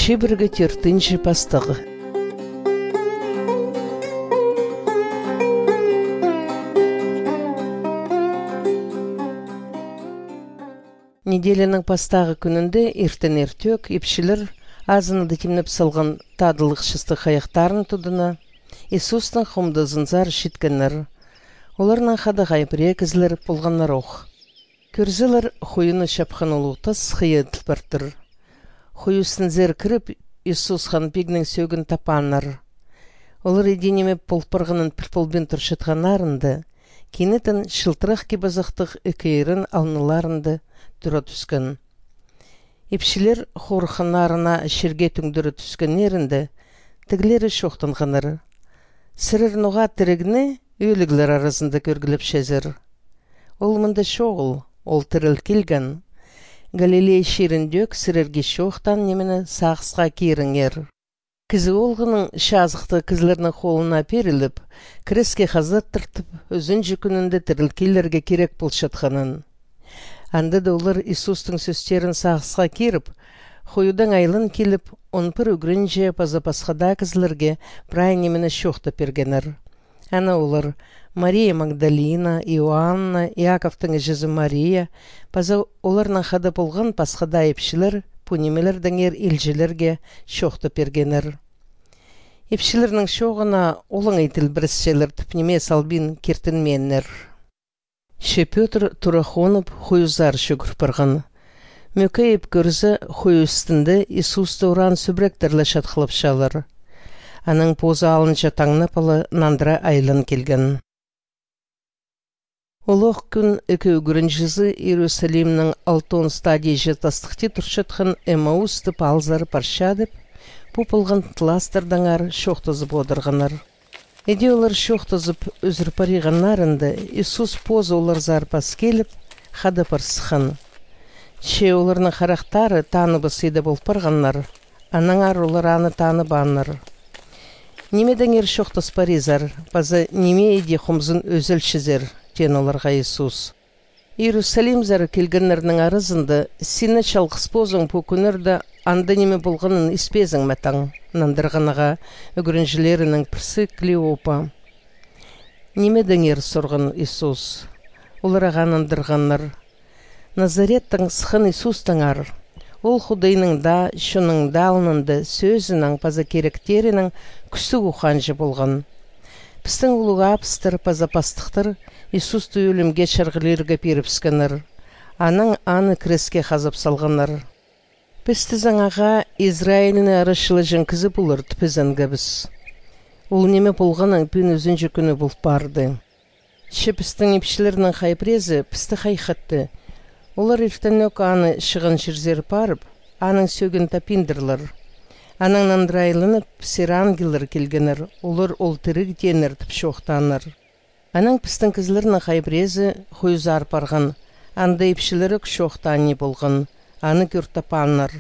Шибіргі тертінші пастығы. Неделенің пастағы күнінде ертен-ертек епшілер азыны декемнеп салған тадылық шысты қаяқтарын тұдына Иисустың хомдызын зар шиткеннер. Оларның хады ғайбірек ізлер болғанлар оқ. Көрзілер хойыны шапқан олуғтас қия тілбірттір. Хойысын зер кіріп, Иисус хан бегнің сөгін тапанлар. Олар еденеме полпырғының пілполбен тұршытғанарынды, кенетін шылтырақ кебазақтық өкейірін алныларынды тұра түскен. Епшілер хорханарына шерге түңдірі түскенерінді, тігілері шоқтанғаныр. Сірір нұға тірігіне өлігілер арасында көргіліп шезір. Ол мұнда шоғыл, ол тіріл келген. Галилей шеріндек сірерге шоқтан немені сағысқа керіңер. Кізі олғының шазықты кізлерінің қолына періліп, креске қазыр тұртып, өзін жүкінінде тіріл келерге керек бұлшатқанын. Анды да олар Иисустың сөстерін сағысқа керіп, қойудан айлын келіп, он пір үгірінже пазапасқада кізлерге прай немені шоқты пергенер. Ана олар Мария Магдалина, Иоанна, Иаковтың жезі Мария, паза оларның қады болған пасқада епшілер, пунемелердің елжілерге шоқты пергенер. Епшілерінің шоғына олың айтыл бірісшелер түпнеме салбин кертінменнер. Ше Петр турахонып хойузар шүгір бірғын. Мөкейіп көрзі хойустынды Иисусты уран сүбіректірлі шатқылып шалыр. Аның поза алынша таңнапалы нандыра айлын келген. Олық күн үкі үгірінжізі Иерусалимнің алтон стадии жетастықты тұршытқын Эмаусты палзар паршадып, пупылғын тластырдаңар шоқтызып одырғанар. Еде олар шоқтызып өзір париғанарынды Иисус поза олар зарпас келіп, қады парсыған. Че оларның қарақтары таныбы сейді болпырғанар, анаңар олар аны таныбанар. Немеден шоқтыз паризар, базы неме еде құмзын өзілшізер, тен оларға Иисус. Иерусалим зары келгенлерінің арызынды, сені чалғыс позың пөкінірді анда неме болғанын іспезің мәтаң, нандырғанаға үгірінжілерінің пірсі Клеопа. Немеден сұрғын Иисус, оларға нандырғанлар. Назареттің сықын Иисустың ар. Ол Худайның да, шының да алынынды сөзінің паза керектерінің күсі ұқанжы болған. Пістің ұлыға апыстыр, паза пастықтыр, Иисусты өлімге шарғылерге періпскенір. Аның аны креске қазып салғаныр. Пістізің аға Израиліні арышылы жынкізі бұлыр түпізінгі біз. Ол неме болғаның пен өзін жүкіні бұл барды. Ше пістің епшілерінің қайпрезі пісті қайқытты. Олар ертенек аны шығын жерзер парып, аның сөгін тапиндірлер. Аның нандрайлынып, сер ангелер келгенер, олар ол тіріг денер тіп шоқтаныр. Аның пістің кізлерінің қайбрезі хойзар парған, анда епшілері шоқтаны болған, аны көртапаныр.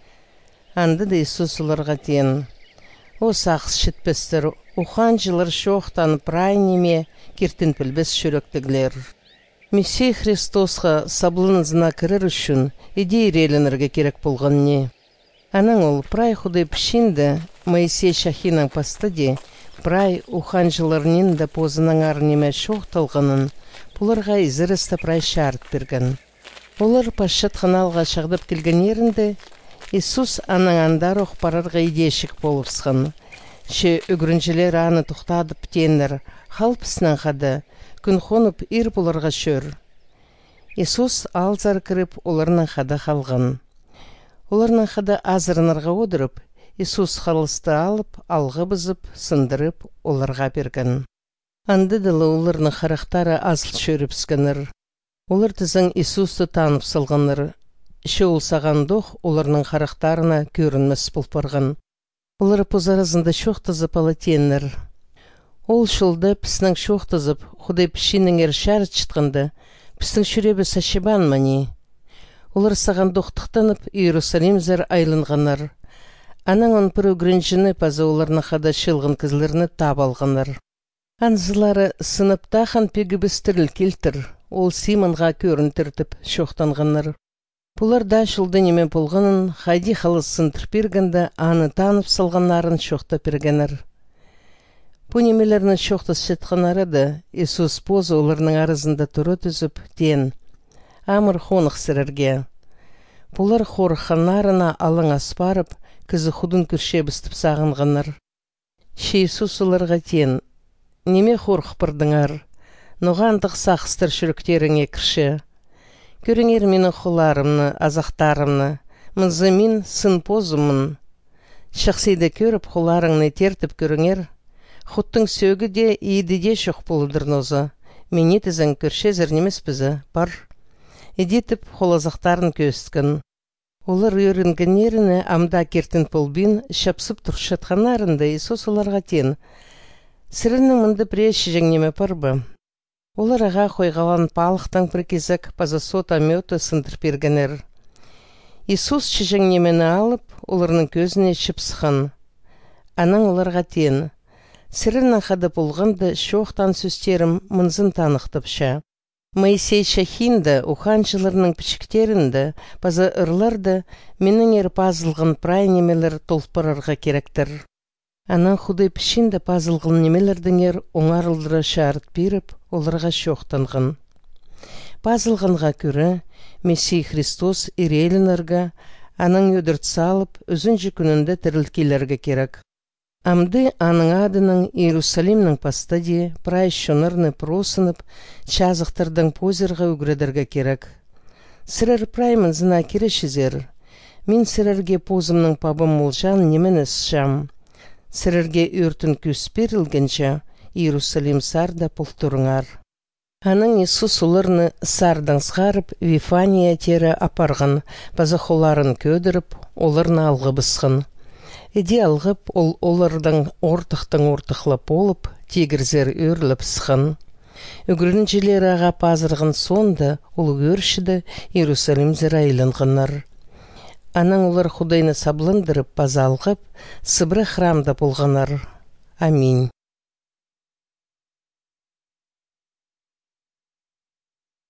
Анды да Иисус оларға тен. О сақс шетпестер, ухан жылыр шоқтаны прай неме кертін пілбес шөректігілер. Мессия Христосқа саблын знакырыр үшін идей рейлінерге керек болған не. Аның ол прай худай пішінді Моисей шахинің пастыде прай ухан жылырнен да позының арнеме шоқталғанын бұларға изірісті прай шарт берген. Олар пашат қаналға шағдып келген ерінде Иисус аның андар оқпарарға идешік болыпсқан. Ше үгірінжілер аны тұқтадып тенер, халпысынан қады, күн қонып ир бұларға шөр. Иисус алзар кіріп оларның қады қалған. Оларның қады азырынырға одырып, Иисус қалысты алып, алғы бұзып, сындырып, оларға берген. Анды дылы оларның қарақтары азыл шөріпскенір. Олар тізің Иисусты танып салғаныр. Ше ол саған доқ оларның қарақтарына көрінмес бұлпарған. Олар позаразында шоқтызып алатенір. Ол шылды піснің шоқтызып, Худай пішінің шәріт чытқанды, піснің шүребі сашибан мани. Олар саған доқтықтанып, Иерусалим зәр айлынғанар. Аның он пір үгірінжіні паза оларны қада шылғын кізлеріні тап алғанар. Анзылары сыныпта хан пегі бістіріл келтір, ол Симонға көрін түртіп шоқтанғанар. Бұлар да шылды неме болғанын, хайди халысын тірпергенді аны танып салғанарын шоқта пергенер. Бұ немелерінің шоқта шетқанары да Иисус позы оларының арызында тұры түзіп, ден, амыр қонық сірерге. Бұлар қорыққанарына алың аспарып, кізі худын күрше бістіп сағынғанар. Иисус оларға ден, неме қорқып бірдіңар, ноғандық сақыстыр шүріктеріңе кірше. Көріңер менің құларымны, азақтарымны, мұнзы мен сын позымын. Шықсейді көріп құларыңны тертіп көріңер, құттың сөгі де ейді де шоқ болыдыр нозы. Мен етізің көрше зірнемес бізі, бар. Едетіп құл азақтарын көстікін. Олар үйренгенеріні амда кертін полбин шапсып тұршатқанарында Иисус оларға тен. Сірінің мұнды преші жәңнеме парбы. Олар аға қойғалан палықтан бір кезік пазасот аметі сындыр бергенер. Иисус шежеңнемені алып, оларының көзіне шыпсыған. Аның оларға тен. Сірінің қады болғанды шоқтан сөстерім мұнзын танықтыпша. Моисей шахинді, ухан жыларының пішіктерінді, паза ұрларды менің ер пазылғын прай немелер толпырарға керектір. Анан худай пішінді пазылғын немелердің ер оңарылдыра шарт беріп, оларға шоқтанғын. Пазылғынға көрі, Мессий Христос ирелінарға, аның өдірт салып, өзінжі күнінде тірілкелерге керек. Амды аның адының Иерусалимның пастаде, прайшонырны просынып, чазықтырдың позерға үгредерге керек. Сірер праймын зына керешізер. Мен сірерге позымның пабым молжан немен ісшам. Сірерге өртін көс берілгенше, Иерусалим сарда пұлтырыңар. Аның Иисус оларны сардан сғарып, Вифания тері апарғын, базы қоларын көдіріп, оларны алғы бысқын. Эди алғып, олардың ортықтың болып, тегірзер өрліп сықын. Үгірінжелері аға пазырғын сонда, ол өршіді Иерусалим зірайлынғынар. Аның олар худайны саблындырып, база алғып, сыбры храмда болғанар. Аминь.